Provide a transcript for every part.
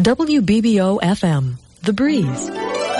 WBBO FM, The Breeze.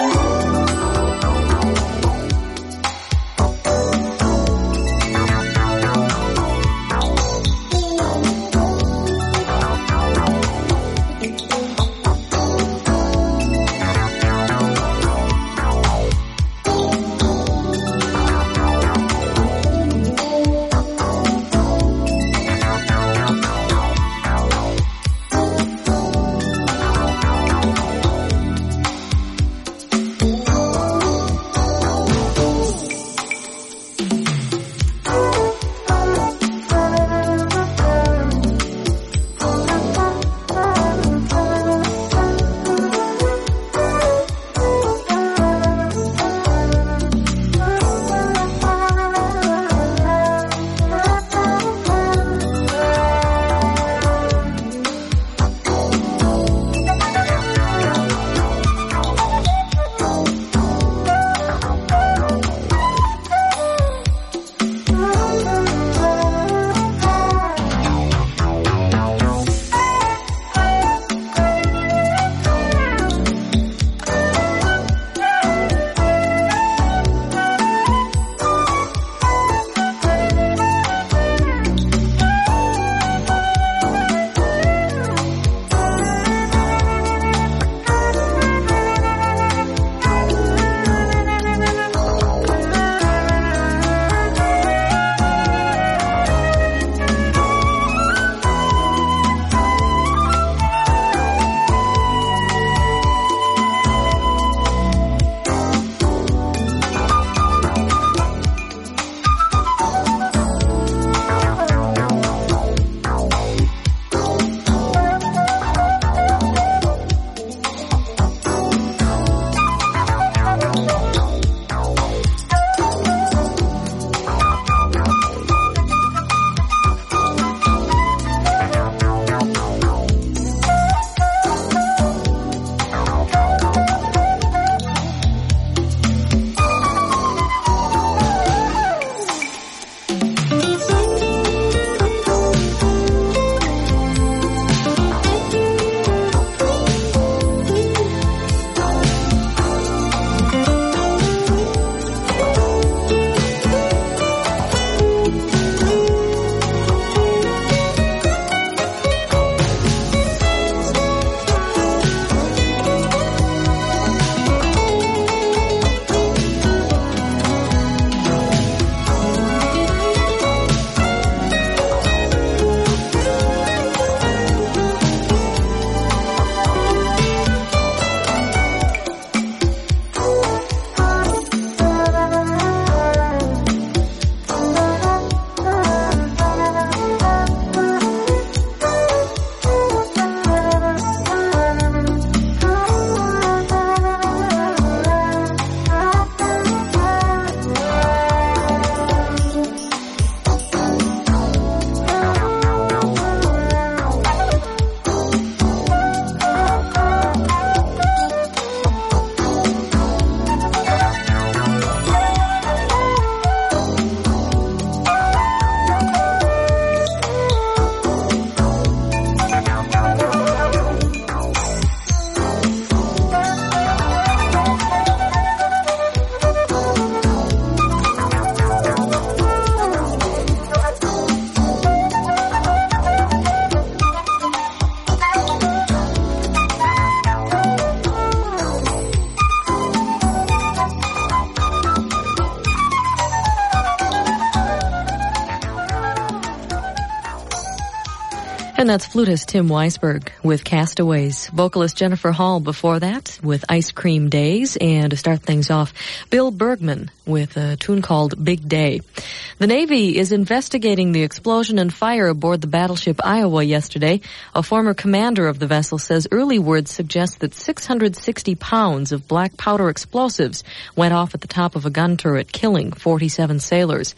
And that's flutist Tim Weisberg with Castaways. Vocalist Jennifer Hall before that with Ice Cream Days. And to start things off, Bill Bergman with a tune called Big Day. The Navy is investigating the explosion and fire aboard the battleship Iowa yesterday. A former commander of the vessel says early word suggests that 660 pounds of black powder explosives went off at the top of a gun turret, killing 47 sailors.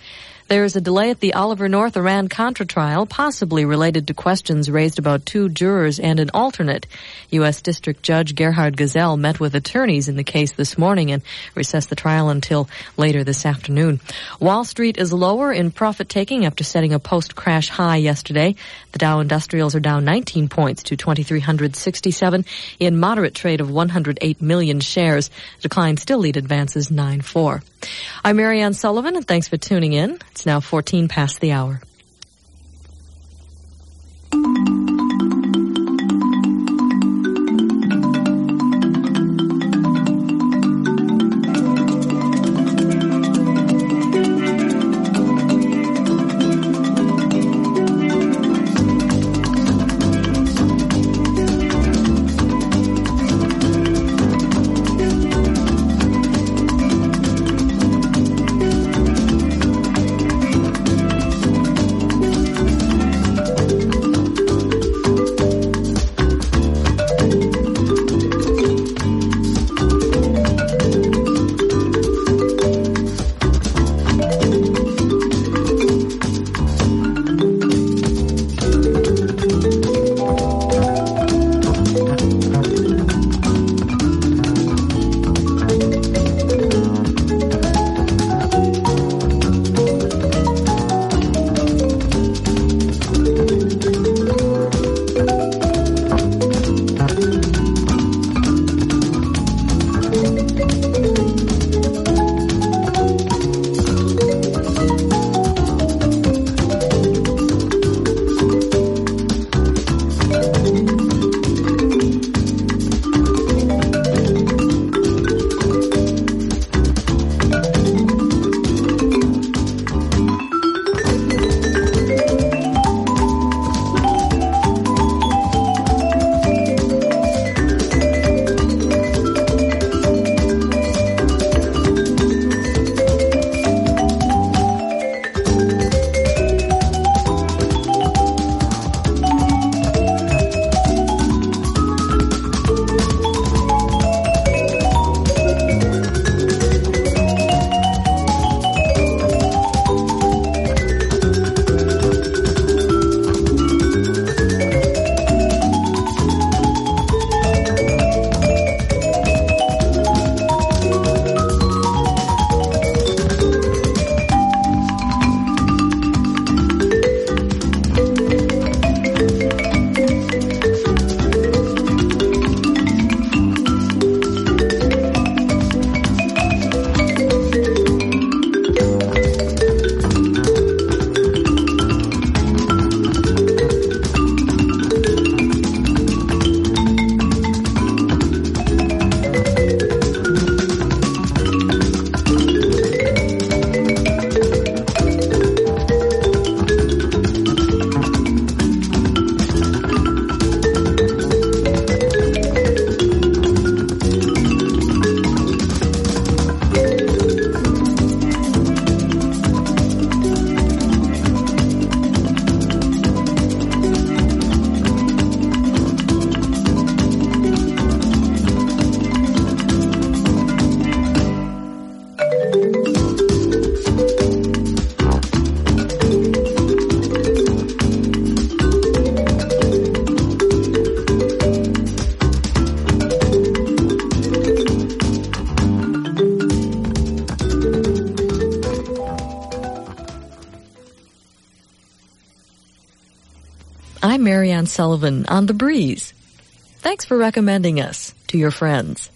There is a delay at the Oliver North Iran-Contra trial, possibly related to questions raised about 2 jurors and an alternate. U.S. District Judge Gerhard Gazelle met with attorneys in the case this morning and recessed the trial until later this afternoon. Wall Street is lower in profit-taking after setting a post-crash high yesterday. The Dow Industrials are down 19 points to 2,367 in moderate trade of 108 million shares. Declines still lead advances 9-4. I'm Marianne Sullivan, and thanks for tuning in. It's now 14 past the hour. I'm Marianne Sullivan on The Breeze. Thanks for recommending us to your friends.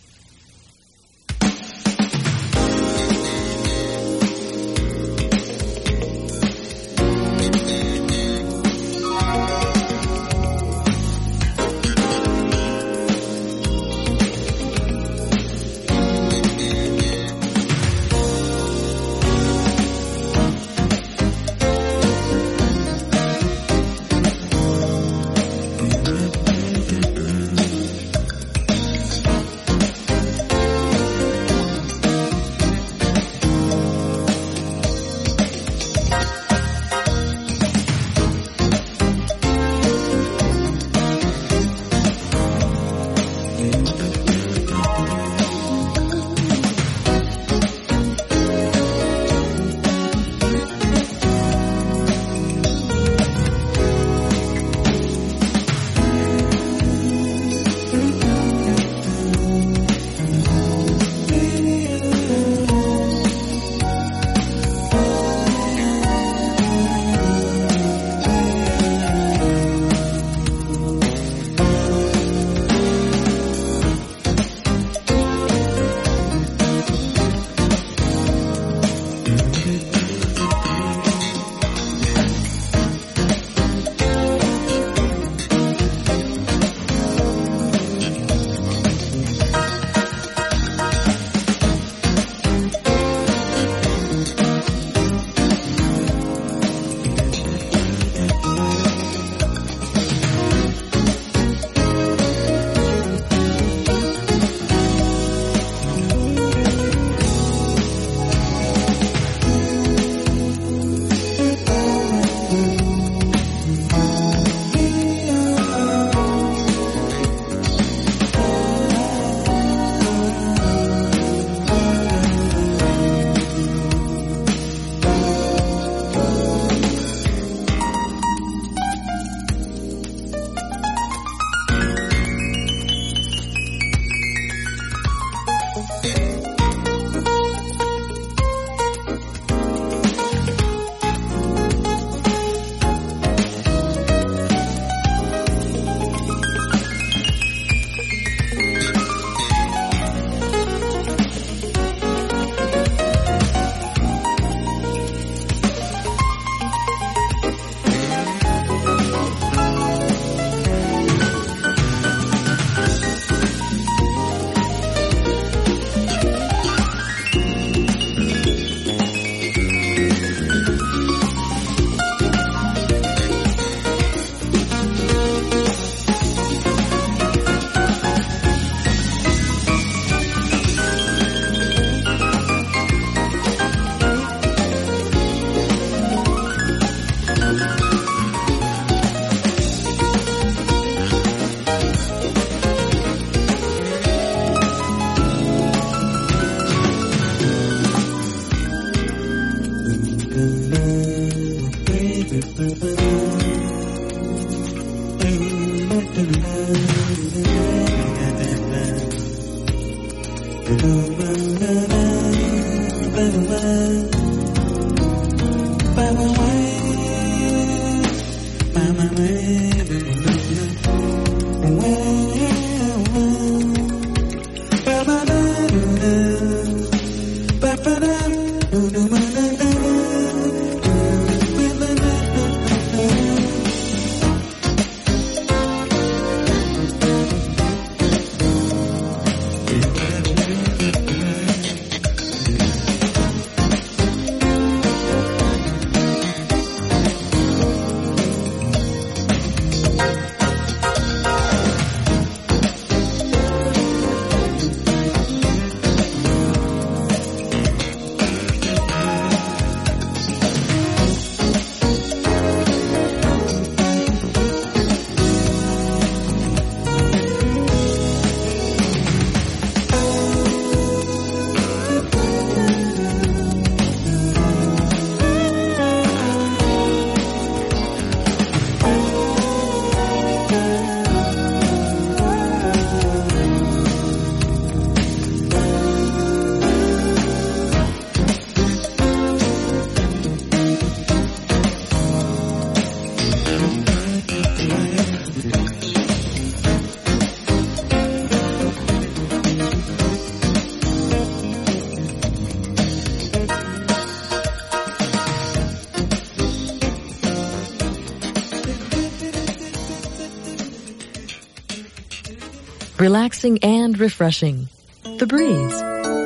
Relaxing and refreshing. The Breeze.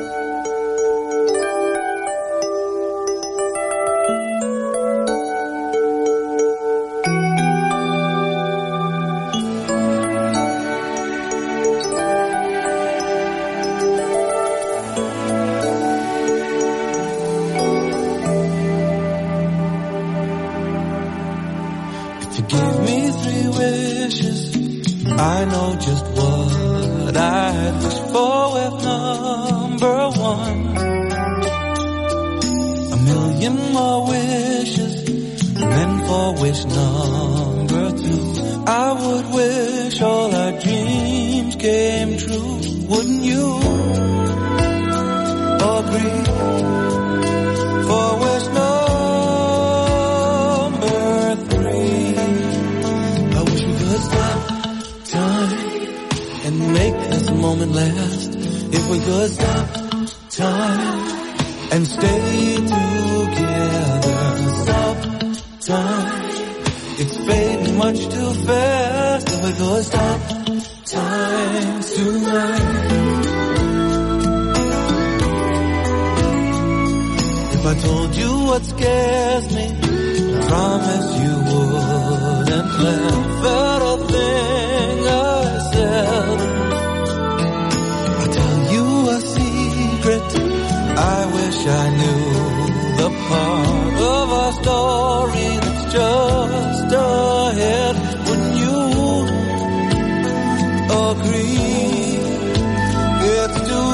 If you give me 3 wishes, I know just what I'd wish for with number 1. A million more wishes, and then for wish number 2, I would wish all our dreams came true. Wouldn't you agree? For wish number 3, I wish we could stop time and make this moment last. If we could stop time and stay together. Stop time, it's fading much too fast. If we could stop time tonight. If I told you what scares me, I promise you wouldn't laugh at a thing I said. I tell you a secret, I wish I knew the part of our story that's just ahead. Wouldn't you agree? It's too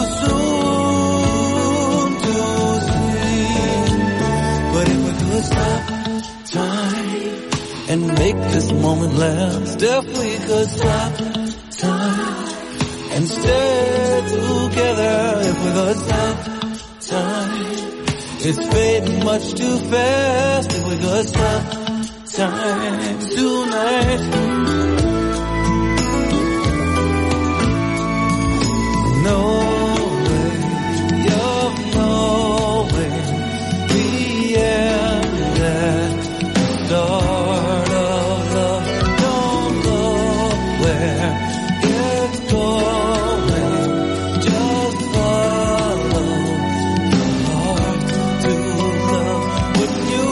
soon to see, but if we could stop time and make this moment last, if we could stop time and stay together, if we could stop time, it's fading much too fast. If we could stop time tonight. No way of knowing the end at the start of love. Don't look where it's going, just follow the heart to love. Wouldn't you?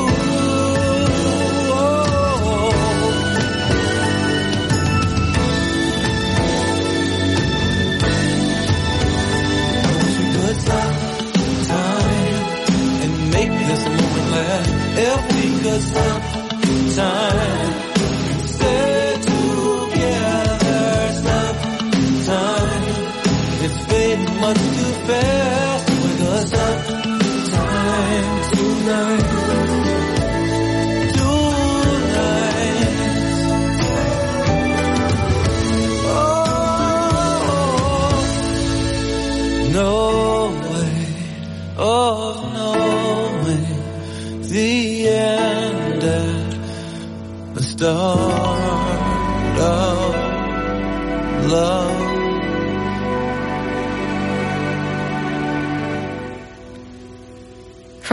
Stop time and make this moment last. If we could stop time, stay together.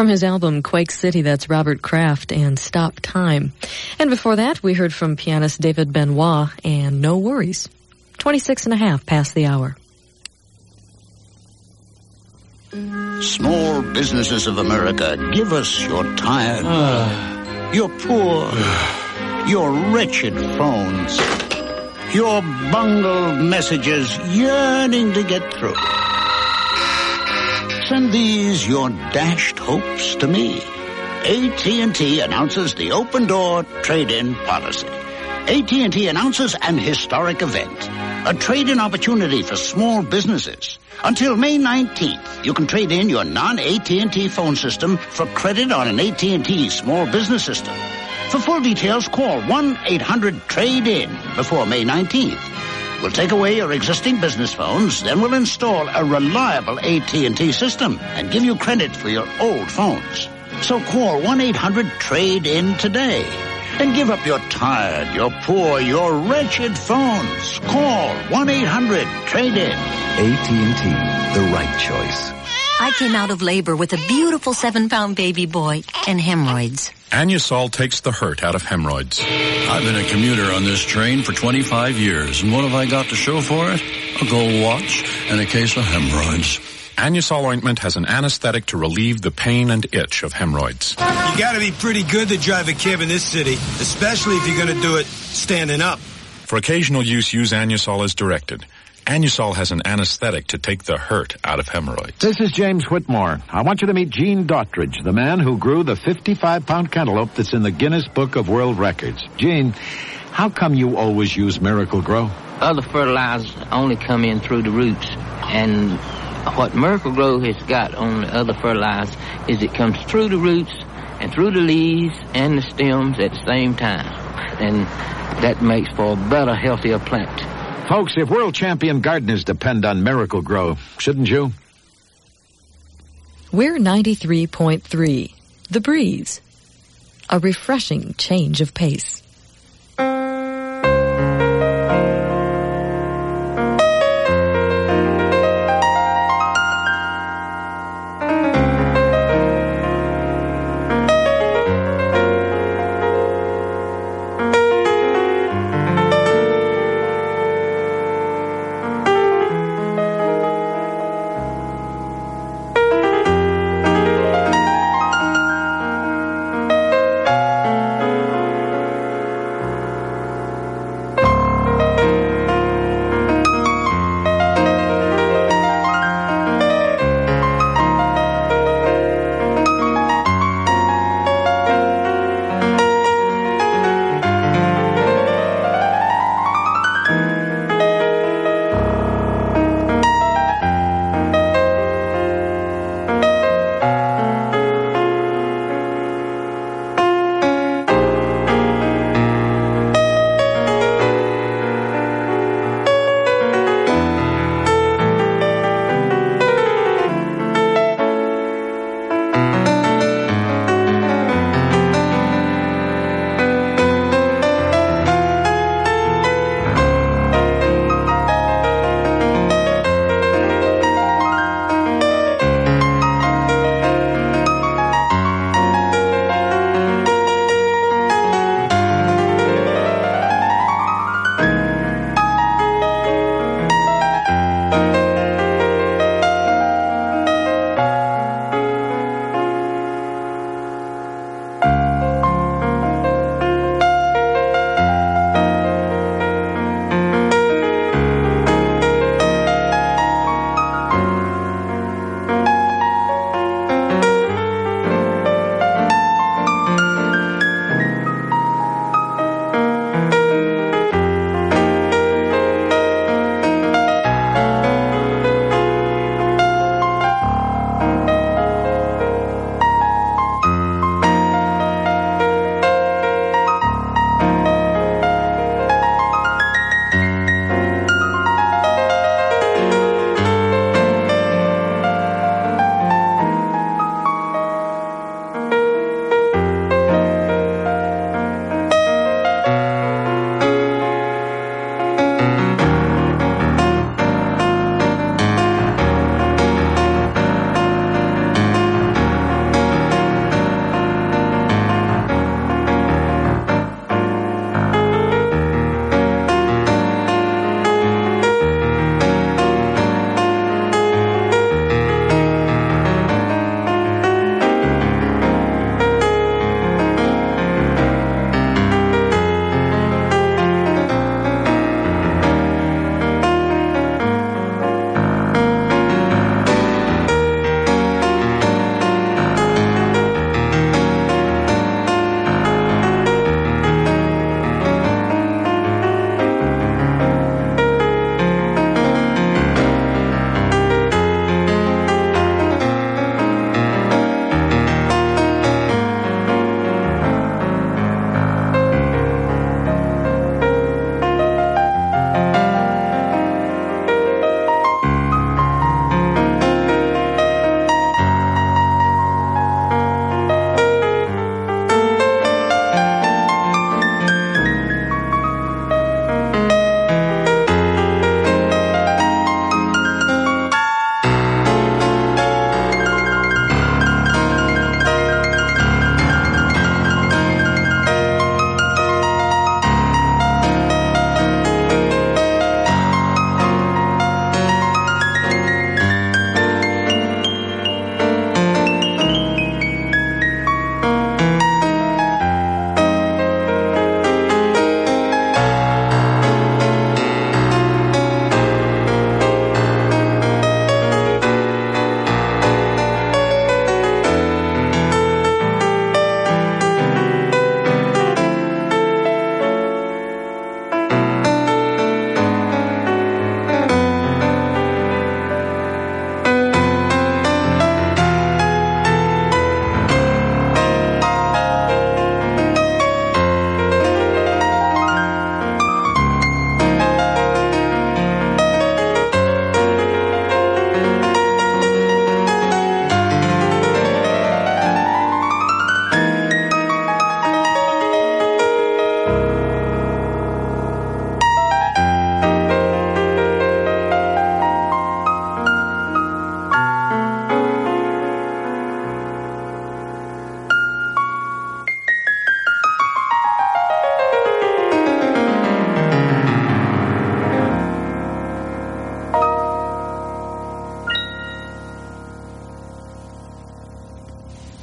his album Quake City, that's Robert Kraft and Stop Time. And before that, we heard from pianist David Benoit and No Worries. 26.5 past the hour. Small businesses of America, give us your tired, your poor, your wretched phones, your bungled messages yearning to get through. Send these, your dashed hopes, to me. AT&T announces the open door trade-in policy. AT&T announces an historic event, a trade-in opportunity for small businesses. Until May 19th, you can trade in your non-AT&T phone system for credit on an AT&T small business system. For full details, call 1-800-TRADE-IN before May 19th. We'll take away your existing business phones, then we'll install a reliable AT&T system and give you credit for your old phones. So call 1-800-TRADE-IN today and give up your tired, your poor, your wretched phones. Call 1-800-TRADE-IN. AT&T, the right choice. I came out of labor with a beautiful 7-pound baby boy and hemorrhoids. Anusol takes the hurt out of hemorrhoids. I've been a commuter on this train for 25 years, and what have I got to show for it? A gold watch and a case of hemorrhoids. Anusol ointment has an anesthetic to relieve the pain and itch of hemorrhoids. You gotta be pretty good to drive a cab in this city, especially if you're gonna do it standing up. For occasional use Anusol as directed. Anusol has an anesthetic to take the hurt out of hemorrhoids. This is James Whitmore. I want you to meet Gene Daughtridge, the man who grew the 55-pound cantaloupe that's in the Guinness Book of World Records. Gene, how come you always use Miracle Grow? Other fertilizers only come in through the roots, and what Miracle Grow has got on the other fertilizers is it comes through the roots and through the leaves and the stems at the same time, and that makes for a better, healthier plant. Folks, if world champion gardeners depend on Miracle Grow, shouldn't you? We're 93.3. The Breeze. A refreshing change of pace.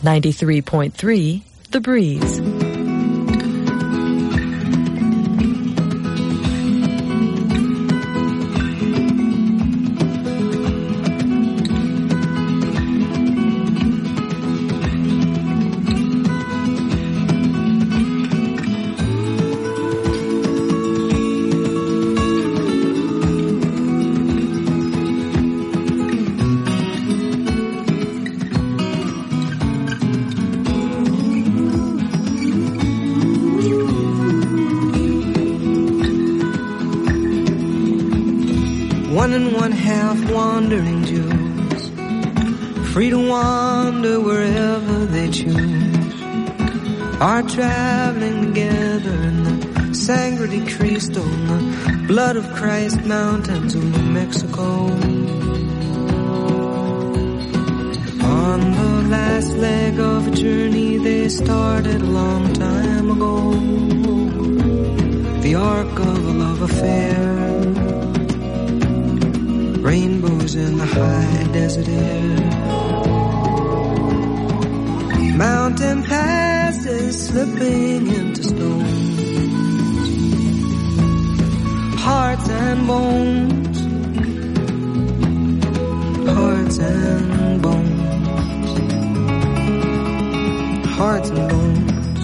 93.3 The Breeze. One and one half wandering Jews, free to wander wherever they choose, are traveling together in the sangre de Cristo, in the blood of Christ mountains of New Mexico. On the last leg of a journey they started a long time ago, the arc of a love affair, rainbows in the high desert air, mountain passes slipping into stones, hearts and bones, hearts and bones, hearts and bones.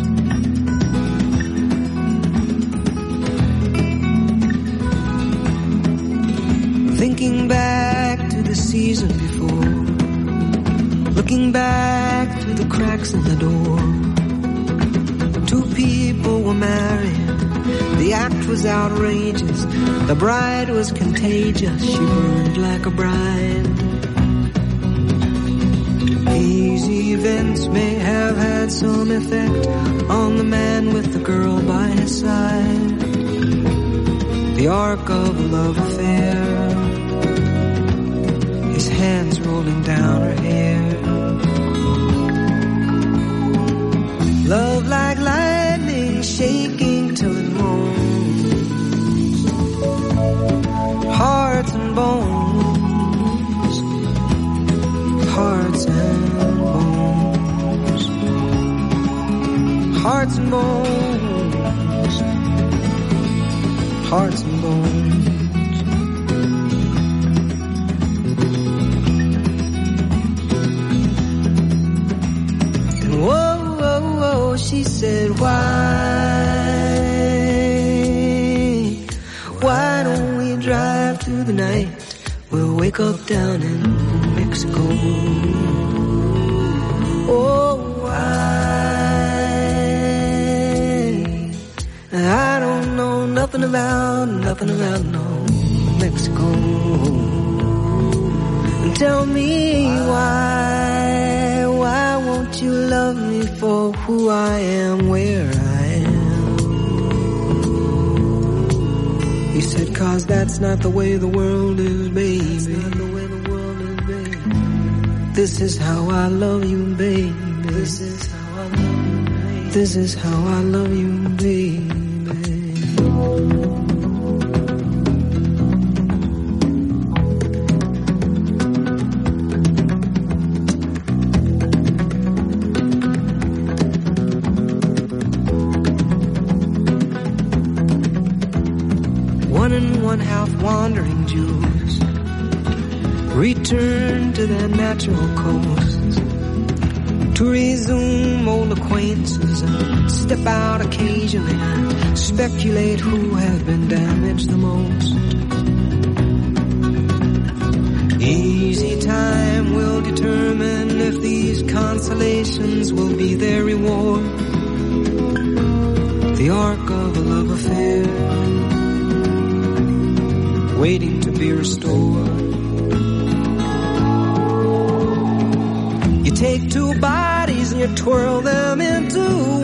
Thinking back to the season before, looking back through the cracks in the door. Two people were married, the act was outrageous, the bride was contagious, she burned like a bride. These events may have had some effect on the man with the girl by his side, the arc of a love affair, his hands rolling down her hair. Love like lightning shaking till it moans, hearts and bones, hearts and bones, hearts and bones, hearts and bones. She said, why don't we drive through the night? We'll wake up down in Mexico. Oh, why? I don't know nothing about no Mexico. And tell me why won't you love me for who I am, where I am? He said, 'cause that's not the way the world is, baby. This is how I love you, baby. This is how I love you, baby. This is how I love you, baby. 1.5 wandering Jews return to their natural coasts to resume old acquaintances and step out occasionally and speculate who have been damaged the most. Easy time will determine if these consolations will be their reward. The arc of a love affair, waiting to be restored. You take two bodies and you twirl them into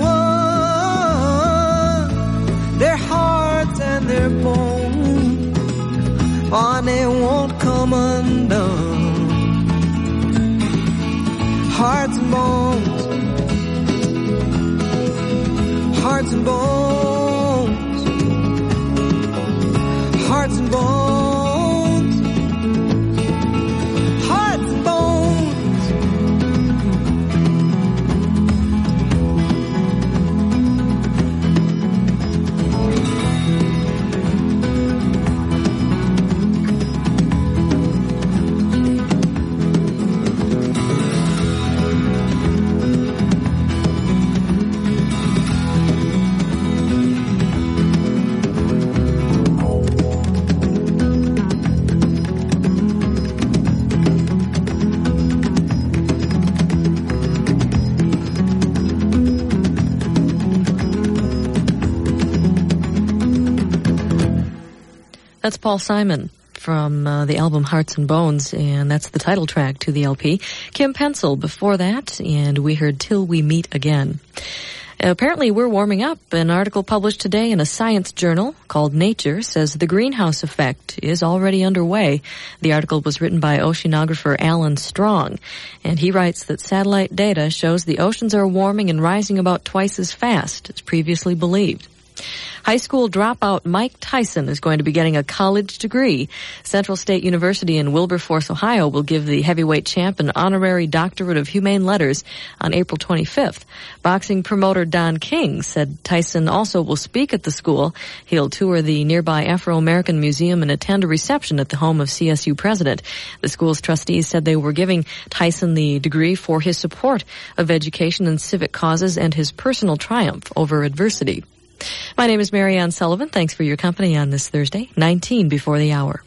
one. Their hearts and their bones, oh, they won't come undone. Hearts and bones, hearts and bones, hearts and bones, hearts and bones, That's Paul Simon from the album Hearts and Bones, and that's the title track to the LP. Kim Pencil before that, and we heard Till We Meet Again. Apparently, we're warming up. An article published today in a science journal called Nature says the greenhouse effect is already underway. The article was written by oceanographer Alan Strong, and he writes that satellite data shows the oceans are warming and rising about twice as fast as previously believed. High school dropout Mike Tyson is going to be getting a college degree. Central State University in Wilberforce, Ohio will give the heavyweight champ an honorary doctorate of humane letters on April 25th. Boxing promoter Don King said Tyson also will speak at the school. He'll tour the nearby Afro-American Museum and attend a reception at the home of CSU president. The school's trustees said they were giving Tyson the degree for his support of education and civic causes and his personal triumph over adversity. My name is Marianne Sullivan. Thanks for your company on this Thursday, 19 before the hour.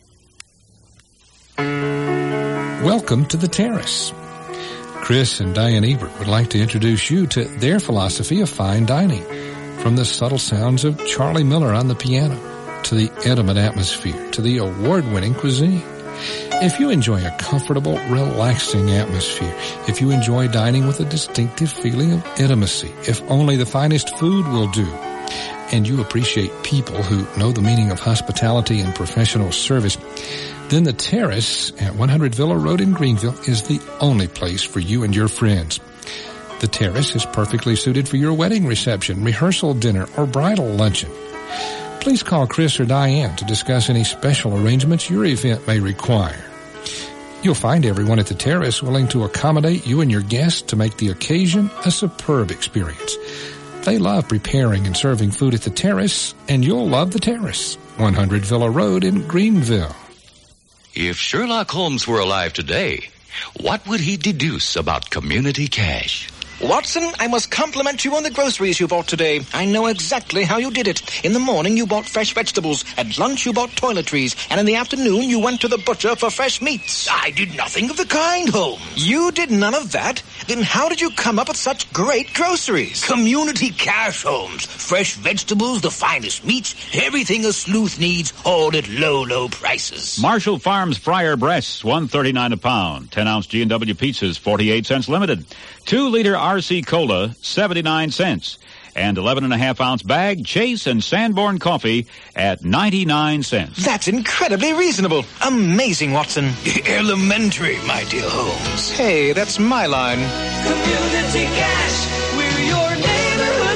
Welcome to The Terrace. Chris and Diane Ebert would like to introduce you to their philosophy of fine dining. From the subtle sounds of Charlie Miller on the piano, to the intimate atmosphere, to the award-winning cuisine. If you enjoy a comfortable, relaxing atmosphere, if you enjoy dining with a distinctive feeling of intimacy, if only the finest food will do, and you appreciate people who know the meaning of hospitality and professional service, then The Terrace at 100 Villa Road in Greenville is the only place for you and your friends. The Terrace is perfectly suited for your wedding reception, rehearsal dinner, or bridal luncheon. Please call Chris or Diane to discuss any special arrangements your event may require. You'll find everyone at The Terrace willing to accommodate you and your guests to make the occasion a superb experience. They love preparing and serving food at The Terrace, and you'll love The Terrace, 100 Villa Road in Greenville. If Sherlock Holmes were alive today, what would he deduce about community cash? Watson, I must compliment you on the groceries you bought today. I know exactly how you did it. In the morning, you bought fresh vegetables. At lunch, you bought toiletries. And in the afternoon, you went to the butcher for fresh meats. I did nothing of the kind, Holmes. You did none of that? Then how did you come up with such great groceries? Community cash, Holmes. Fresh vegetables, the finest meats, everything a sleuth needs, all at low, low prices. Marshall Farms fryer breasts, $1.39 a pound. 10-ounce G&W pizzas, 48 cents limited. 2-liter RC Cola, 79 cents. And 11.5-ounce bag Chase and Sanborn coffee at 99 cents. That's incredibly reasonable. Amazing, Watson. Elementary, my dear Holmes. Hey, that's my line. Community Cash, we're your neighborhood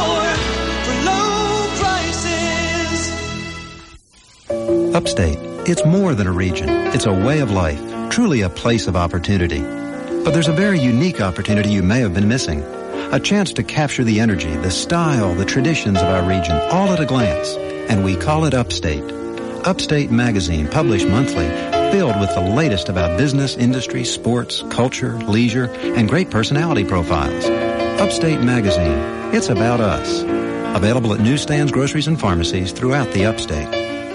store for low prices. Upstate, it's more than a region. It's a way of life, truly a place of opportunity. But there's a very unique opportunity you may have been missing. A chance to capture the energy, the style, the traditions of our region, all at a glance. And we call it Upstate. Upstate magazine, published monthly, filled with the latest about business, industry, sports, culture, leisure, and great personality profiles. Upstate magazine. It's about us. Available at newsstands, groceries, and pharmacies throughout the Upstate.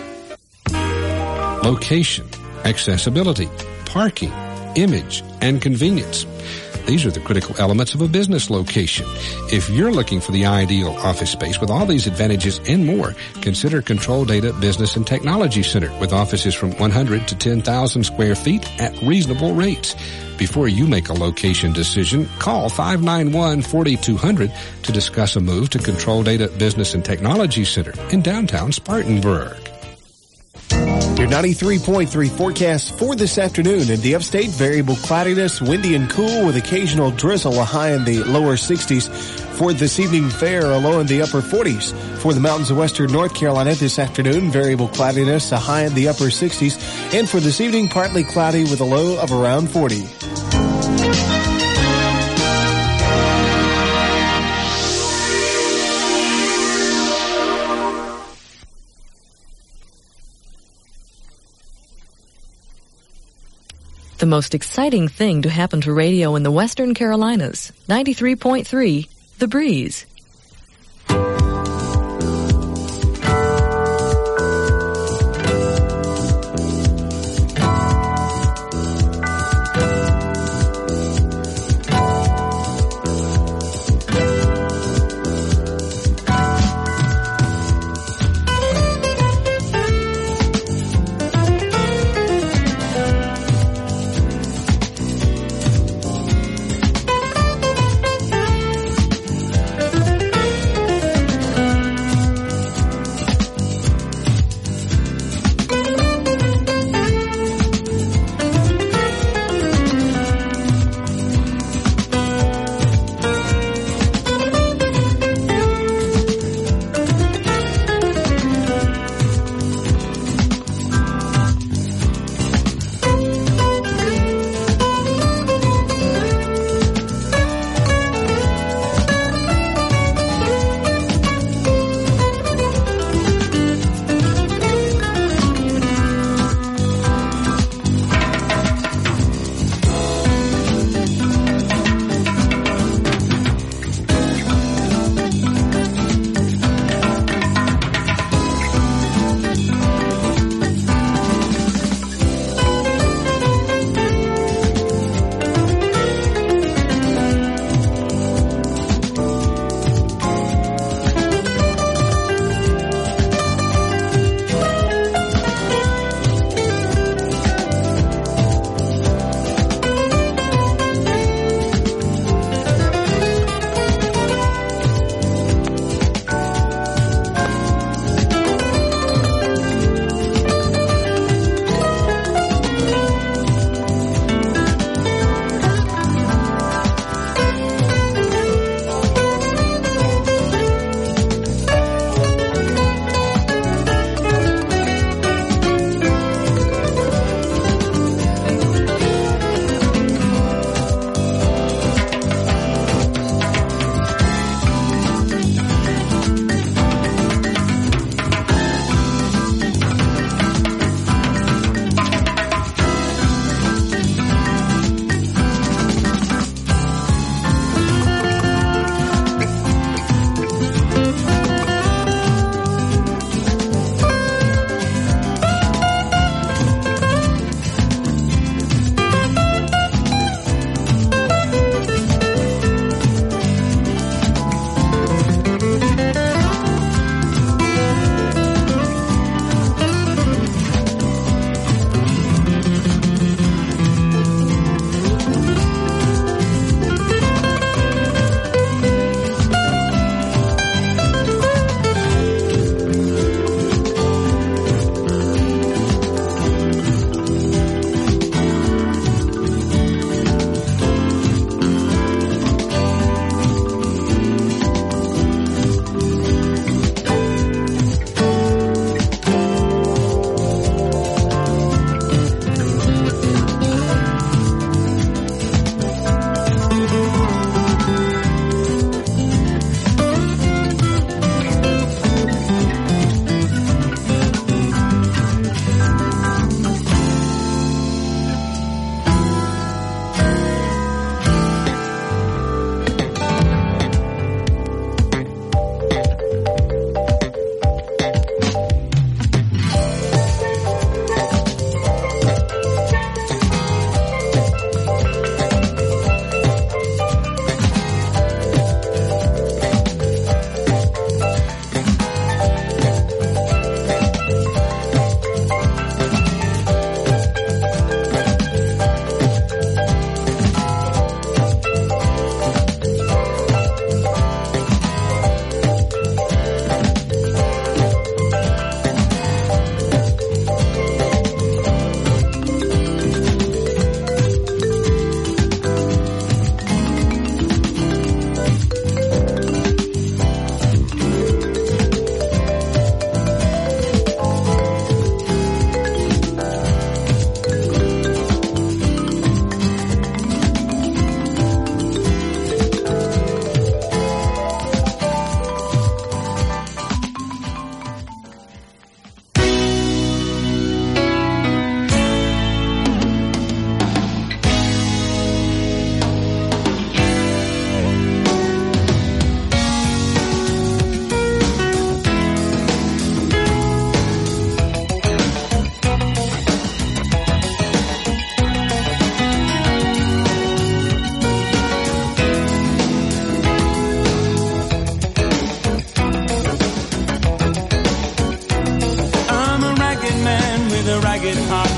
Location, accessibility, parking, image, and convenience. These are the critical elements of a business location. If you're looking for the ideal office space with all these advantages and more, consider Control Data Business and Technology Center with offices from 100 to 10,000 square feet at reasonable rates. Before you make a location decision, call 591-4200 to discuss a move to Control Data Business and Technology Center in downtown Spartanburg. Your 93.3 forecast for this afternoon in the Upstate: variable cloudiness, windy and cool with occasional drizzle, a high in the lower 60s. For this evening, fair, a low in the upper 40s. For the mountains of western North Carolina this afternoon, variable cloudiness, a high in the upper 60s. And for this evening, partly cloudy with a low of around 40. The most exciting thing to happen to radio in the Western Carolinas. 93.3, The Breeze.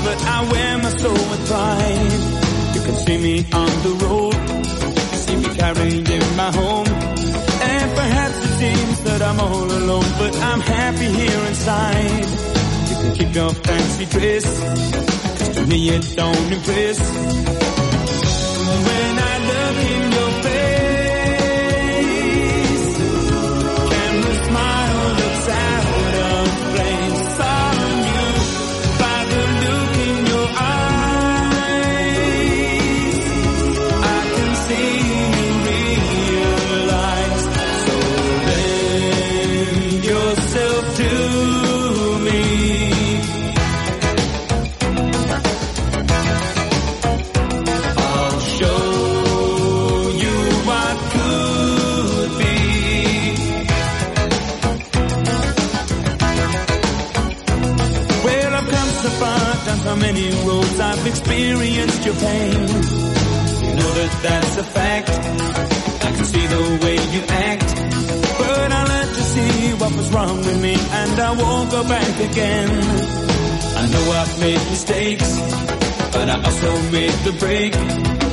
but I wear my soul with pride. You can see me on the road, see me carrying my home, and perhaps it seems that I'm all alone, but I'm happy here inside. You can keep your fancy dress, 'cause to me it don't impress. When I look in your face, can the smile looks out of place on you, by the look in your eyes, I can see you realize. So lend yourself to me. I'll show you what could be. Well, I've come so far, down so many roads, I've experienced your pain. You know that that's a fact. I can see the way you act, but I learned to see what was wrong with me, and I won't go back again. I know I've made mistakes, but I also made the break.